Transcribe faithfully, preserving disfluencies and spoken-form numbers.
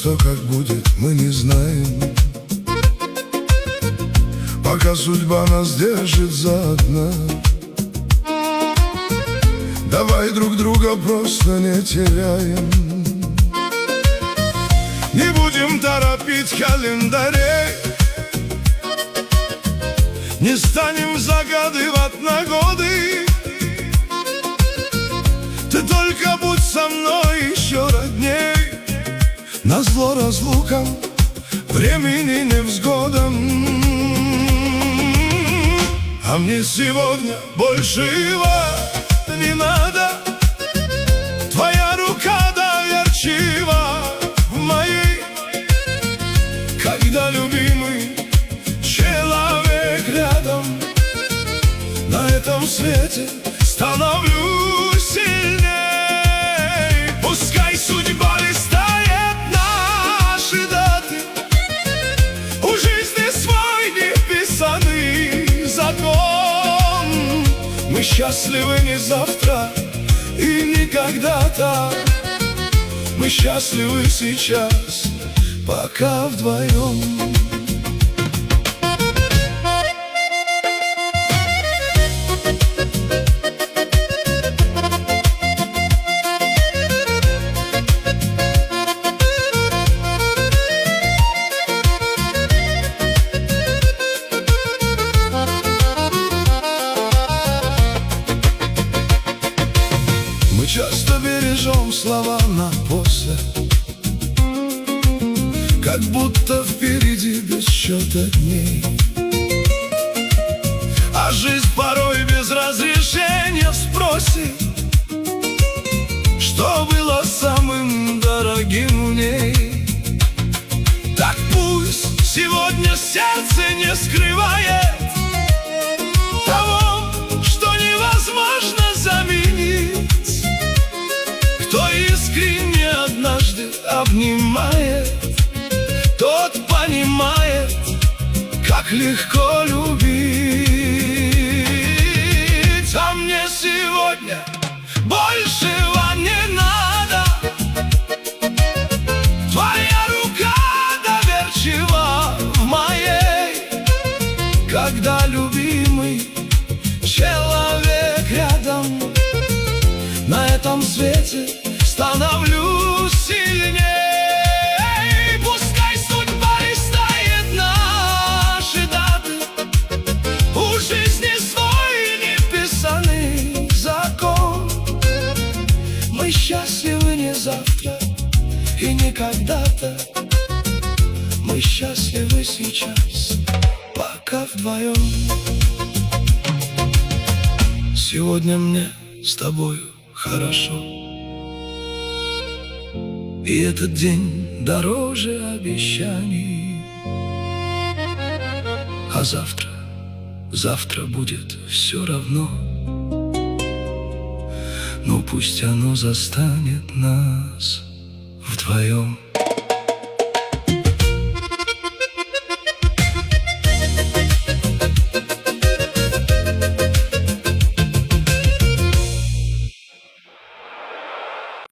что как будет, мы не знаем, пока судьба нас держит заодно. Давай друг друга просто не теряем, не будем торопить календарей, не станем загадывать на годы. Ты только будь со мной еще родней, назло разлукам, времени невзгодам. А мне сегодня больше не надо, твоя рука доверчива в моей, когда любимый человек рядом. На этом свете становлюсь сильней. Пускай судьба листает наши даты, у жизни свой неписанный закон. Мы счастливы не завтра и не когда-то, мы счастливы сейчас, пока вдвоем. Мы часто бережем слова на после, как будто впереди без счета дней. А жизнь порой без разрешения спросит, что было самым дорогим в ней. Так пусть сегодня сердце не скрывает того, что невозможно заменить. Кто искренне однажды обнимает, тот понимает, как легко любить. А мне сегодня большего не надо, твоя рука доверчива в моей, когда любимый человек рядом. На этом свете становлюсь сильней. Пускай судьба листает наши даты, у жизни свой неписанный закон. Мы счастливы не завтра и не когда-то, мы счастливы сейчас, пока вдвоем. Сегодня мне с тобою хорошо, и этот день дороже обещаний. А завтра, завтра будет все равно, но пусть оно застанет нас.